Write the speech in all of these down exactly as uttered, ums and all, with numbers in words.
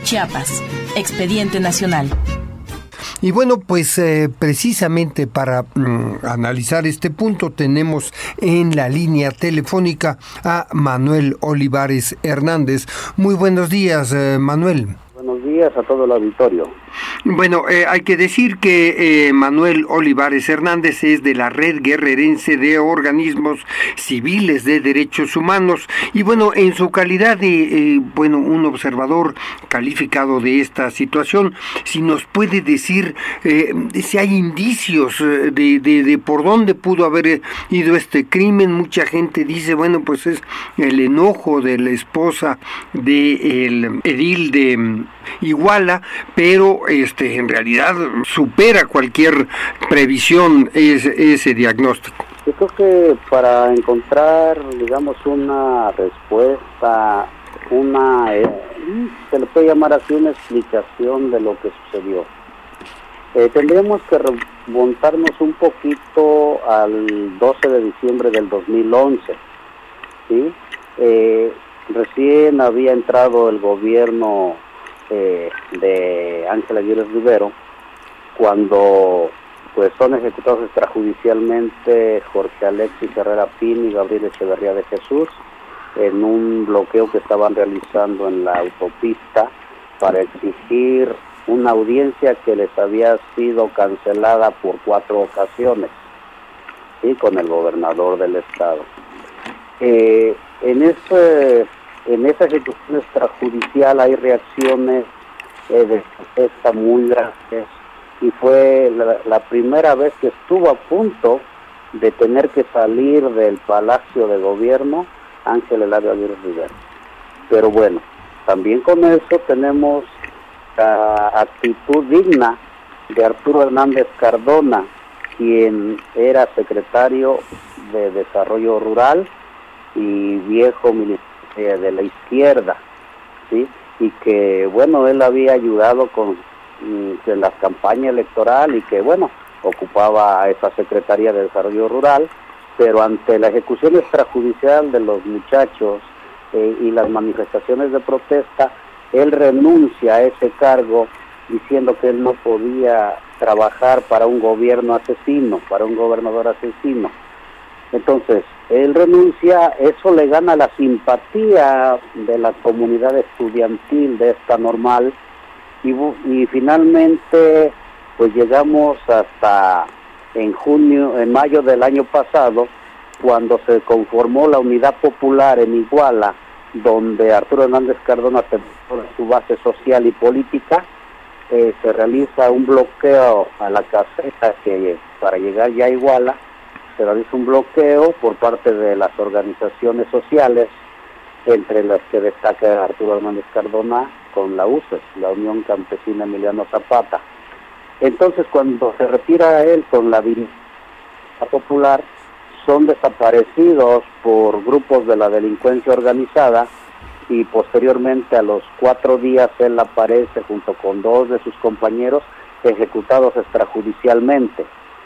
Chiapas, Expediente Nacional. Y bueno, pues eh, precisamente para mm, analizar este punto tenemos en la línea telefónica a Manuel Olivares Hernández. Muy buenos días, eh, Manuel. Buenos días a todo el auditorio. Bueno, eh, hay que decir que eh, Manuel Olivares Hernández es de la Red Guerrerense de Organismos Civiles de Derechos Humanos y bueno, en su calidad de eh, bueno, un observador calificado de esta situación, si nos puede decir eh, si hay indicios de, de, de por dónde pudo haber ido este crimen. Mucha gente dice, bueno, pues es el enojo de la esposa del edil de Iguala, pero este en realidad supera cualquier previsión ese, ese diagnóstico. Yo creo que para encontrar, digamos, una respuesta, una, eh, se le puede llamar así, una explicación de lo que sucedió, eh, tendríamos que remontarnos un poquito al doce de diciembre del dos mil once, ¿sí? Eh, recién había entrado el gobierno Eh, de Ángel Aguirre Rivero, cuando pues son ejecutados extrajudicialmente Jorge Alexis Herrera Pini y Gabriel Echeverría de Jesús en un bloqueo que estaban realizando en la autopista para exigir una audiencia que les había sido cancelada por cuatro ocasiones, ¿sí? Con el gobernador del estado. Eh, en ese En esa ejecución extrajudicial hay reacciones eh, de protesta muy grandes y fue la, la primera vez que estuvo a punto de tener que salir del Palacio de Gobierno Ángel Eladio Aguirre Rivera. Pero bueno, también con eso tenemos la actitud digna de Arturo Hernández Cardona, quien era secretario de Desarrollo Rural y viejo militar de la izquierda, ¿sí? Y que bueno, él había ayudado con mm, en la campaña electoral y que bueno, ocupaba esa Secretaría de Desarrollo Rural, pero ante la ejecución extrajudicial de los muchachos eh, y las manifestaciones de protesta, él renuncia a ese cargo diciendo que él no podía trabajar para un gobierno asesino, para un gobernador asesino. Entonces, él renuncia, eso le gana la simpatía de la comunidad estudiantil de esta Normal y, y finalmente pues llegamos hasta en junio, en mayo del año pasado, cuando se conformó la Unidad Popular en Iguala, donde Arturo Hernández Cardona tenía su base social y política. Eh, se realiza un bloqueo a la caseta que para llegar ya a Iguala. Se realiza un bloqueo por parte de las organizaciones sociales, entre las que destaca Arturo Hernández Cardona con la U C E S, la Unión Campesina Emiliano Zapata. Entonces, cuando se retira él con la dirigencia popular, son desaparecidos por grupos de la delincuencia organizada y posteriormente a los cuatro días él aparece junto con dos de sus compañeros ejecutados extrajudicialmente.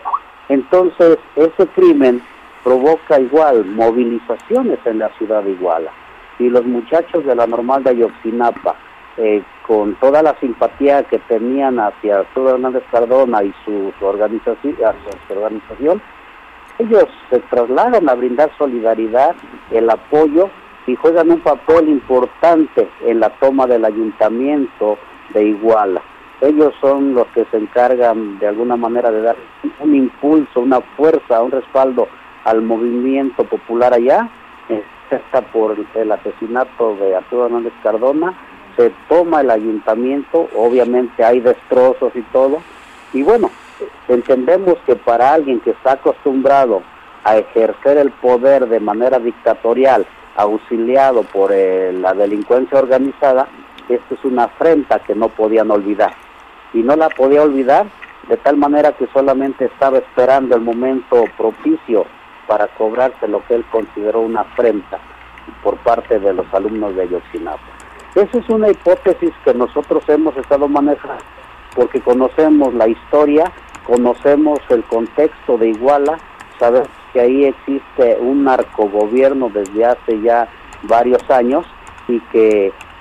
Entonces, ese crimen provoca igual movilizaciones en la ciudad de Iguala. Y los muchachos de la Normal de Ayotzinapa, eh, con toda la simpatía que tenían hacia Arturo Hernández Cardona y su, su, organización, su organización, ellos se trasladan a brindar solidaridad, el apoyo, y juegan un papel importante en la toma del ayuntamiento de Iguala. Ellos son los que se encargan de alguna manera de dar un impulso, una fuerza, un respaldo al movimiento popular allá. Está por el asesinato de Arturo Hernández Cardona, se toma el ayuntamiento, obviamente hay destrozos y todo, y bueno, entendemos que para alguien que está acostumbrado a ejercer el poder de manera dictatorial, auxiliado por eh, la delincuencia organizada, esto es una afrenta que no podían olvidar. Y no la podía olvidar de tal manera que solamente estaba esperando el momento propicio para cobrarse lo que él consideró una afrenta por parte de los alumnos de Ayotzinapa. Esa es una hipótesis que nosotros hemos estado manejando, porque conocemos la historia, conocemos el contexto de Iguala, sabemos que ahí existe un narcogobierno desde hace ya varios años y que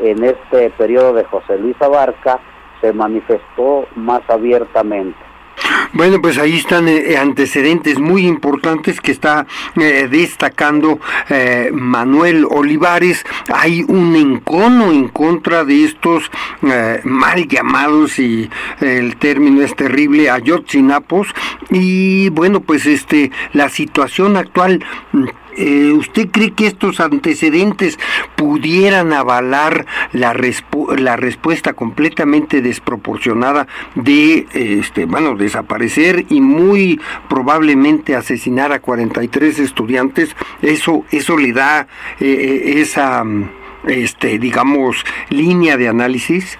en este periodo de José Luis Abarca se manifestó más abiertamente. Bueno, pues ahí están eh, antecedentes muy importantes que está eh, destacando eh, Manuel Olivares. Hay un encono en contra de estos eh, mal llamados, y eh, el término es terrible, ayotzinapos. Y bueno, pues este la situación actual, Eh, ¿usted cree que estos antecedentes pudieran avalar la, respu- la respuesta completamente desproporcionada de, este, bueno, desaparecer y muy probablemente asesinar a cuarenta y tres estudiantes? Eso, eso le da eh, esa, este, digamos, línea de análisis.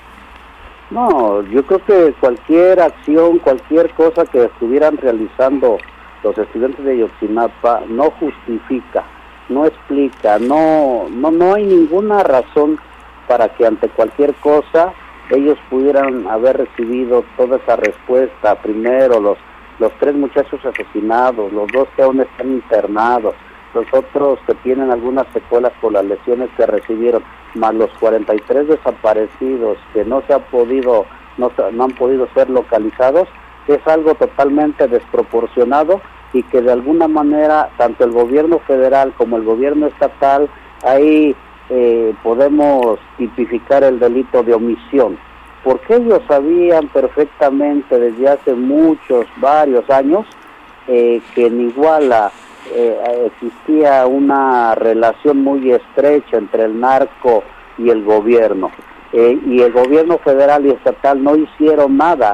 No, yo creo que cualquier acción, cualquier cosa que estuvieran realizando los estudiantes de Ayotzinapa no justifica, no explica, no, no, no hay ninguna razón para que ante cualquier cosa ellos pudieran haber recibido toda esa respuesta. Primero, los, los tres muchachos asesinados, los dos que aún están internados, los otros que tienen algunas secuelas por las lesiones que recibieron, más los cuarenta y tres desaparecidos que no se han podido, no, no han podido ser localizados. Es algo totalmente desproporcionado y que de alguna manera tanto el gobierno federal como el gobierno estatal, ahí eh, podemos tipificar el delito de omisión, porque ellos sabían perfectamente desde hace muchos, varios años, eh, que en Iguala eh, existía una relación muy estrecha entre el narco y el gobierno, eh, y el gobierno federal y estatal no hicieron nada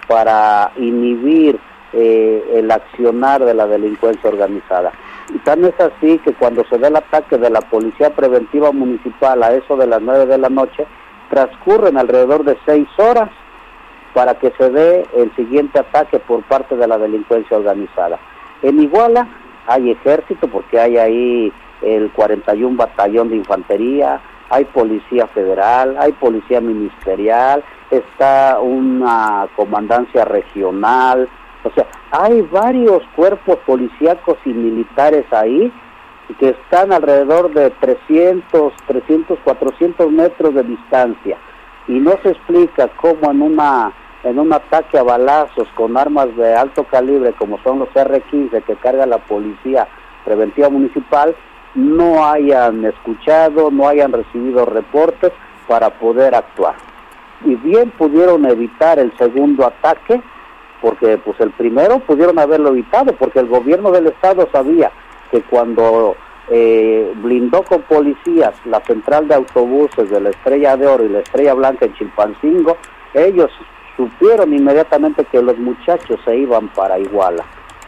para inhibir eh, el accionar de la delincuencia organizada. Y tan es así que cuando se da el ataque de la Policía Preventiva Municipal a eso de las nueve de la noche, transcurren alrededor de seis horas para que se dé el siguiente ataque por parte de la delincuencia organizada. En Iguala hay ejército, porque hay ahí el cuarenta y uno Batallón de Infantería, hay Policía Federal, hay Policía Ministerial, está una comandancia regional, o sea, hay varios cuerpos policíacos y militares ahí que están alrededor de trescientos, cuatrocientos metros de distancia, y no se explica cómo en una en un ataque a balazos con armas de alto calibre como son los erre quince que carga la Policía Preventiva Municipal no hayan escuchado, no hayan recibido reportes para poder actuar. Y bien pudieron evitar el segundo ataque, porque pues el primero pudieron haberlo evitado, porque el gobierno del estado sabía que cuando eh, blindó con policías la central de autobuses de la Estrella de Oro y la Estrella Blanca en Chilpancingo, ellos supieron inmediatamente que los muchachos se iban para Iguala.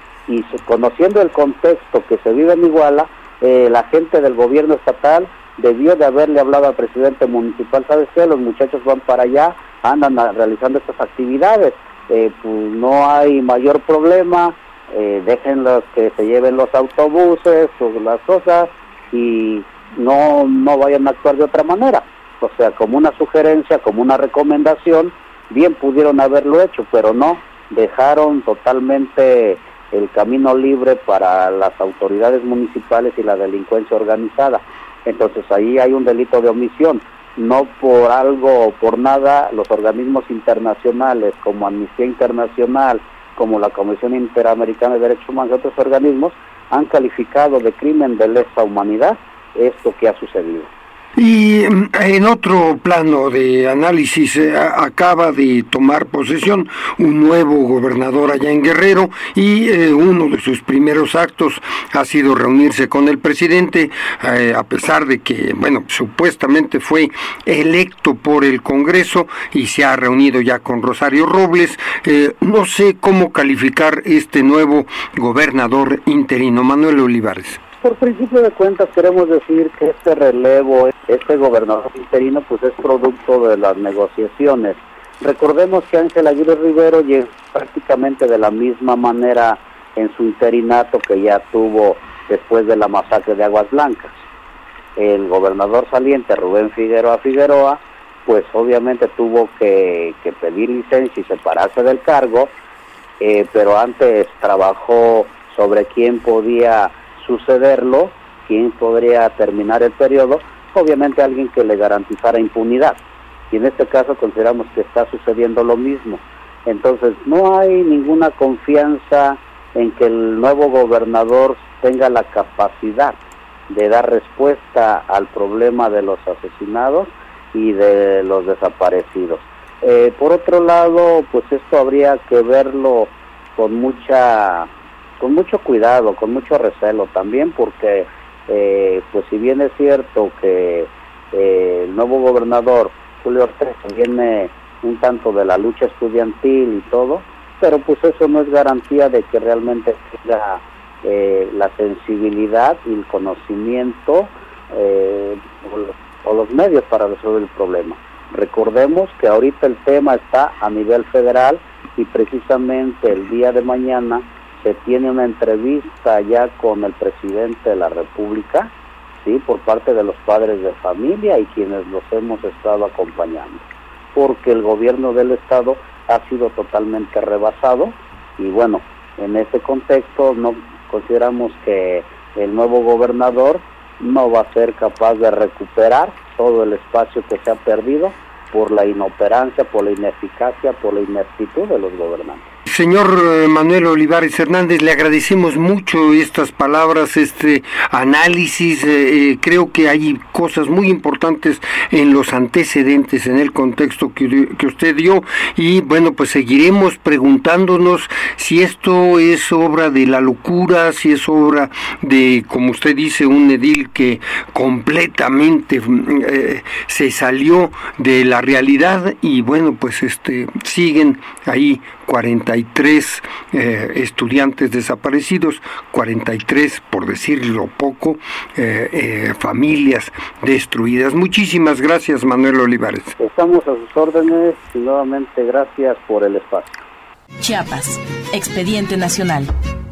Y conociendo el contexto que se vive en Iguala, eh, la gente del gobierno estatal debió de haberle hablado al presidente municipal: ¿sabes qué? Los muchachos van para allá, andan a, realizando estas actividades, eh, pues no hay mayor problema, eh, déjenlos que se lleven los autobuses o las cosas y no, no vayan a actuar de otra manera. O sea, como una sugerencia, como una recomendación, bien pudieron haberlo hecho, pero no, dejaron totalmente el camino libre para las autoridades municipales y la delincuencia organizada. Entonces ahí hay un delito de omisión. No por algo o por nada los organismos internacionales como Amnistía Internacional, como la Comisión Interamericana de Derechos Humanos y otros organismos han calificado de crimen de lesa humanidad esto que ha sucedido. Y en otro plano de análisis, eh, acaba de tomar posesión un nuevo gobernador allá en Guerrero, y eh, uno de sus primeros actos ha sido reunirse con el presidente, eh, a pesar de que, bueno, supuestamente fue electo por el Congreso y se ha reunido ya con Rosario Robles. Eh, no sé cómo calificar este nuevo gobernador interino, Manuel Olivares. Por principio de cuentas queremos decir que este relevo, este gobernador interino, pues es producto de las negociaciones. Recordemos que Ángel Aguirre Rivero llegó prácticamente de la misma manera en su interinato que ya tuvo después de la masacre de Aguas Blancas. El gobernador saliente, Rubén Figueroa Figueroa, pues obviamente tuvo que, que pedir licencia y separarse del cargo, eh, pero antes trabajó sobre quién podía sucederlo, quién podría terminar el periodo, obviamente alguien que le garantizara impunidad. Y en este caso consideramos que está sucediendo lo mismo. Entonces no hay ninguna confianza en que el nuevo gobernador tenga la capacidad de dar respuesta al problema de los asesinados y de los desaparecidos. Eh, por otro lado, pues esto habría que verlo con mucha, con mucho cuidado, con mucho recelo también, porque eh, pues si bien es cierto que eh, el nuevo gobernador Julio Ortega viene un tanto de la lucha estudiantil y todo, pero pues eso no es garantía de que realmente tenga eh, la sensibilidad y el conocimiento eh, o, los, o los medios para resolver el problema. Recordemos que ahorita el tema está a nivel federal y precisamente el día de mañana se tiene una entrevista ya con el presidente de la República, sí, por parte de los padres de familia y quienes los hemos estado acompañando, porque el gobierno del estado ha sido totalmente rebasado y bueno, en ese contexto no consideramos que el nuevo gobernador no va a ser capaz de recuperar todo el espacio que se ha perdido por la inoperancia, por la ineficacia, por la ineptitud de los gobernantes. Señor Manuel Olivares Hernández, le agradecemos mucho estas palabras, este análisis. Eh, creo que hay cosas muy importantes en los antecedentes, en el contexto que, que usted dio, y bueno, pues seguiremos preguntándonos si esto es obra de la locura, si es obra de, como usted dice, un edil que completamente eh, se salió de la realidad, y bueno, pues este siguen ahí cuarenta y tres eh, estudiantes desaparecidos, cuarenta y tres, por decirlo poco, eh, eh, familias destruidas. Muchísimas gracias, Manuel Olivares. Estamos a sus órdenes y nuevamente gracias por el espacio. Chiapas, Expediente Nacional.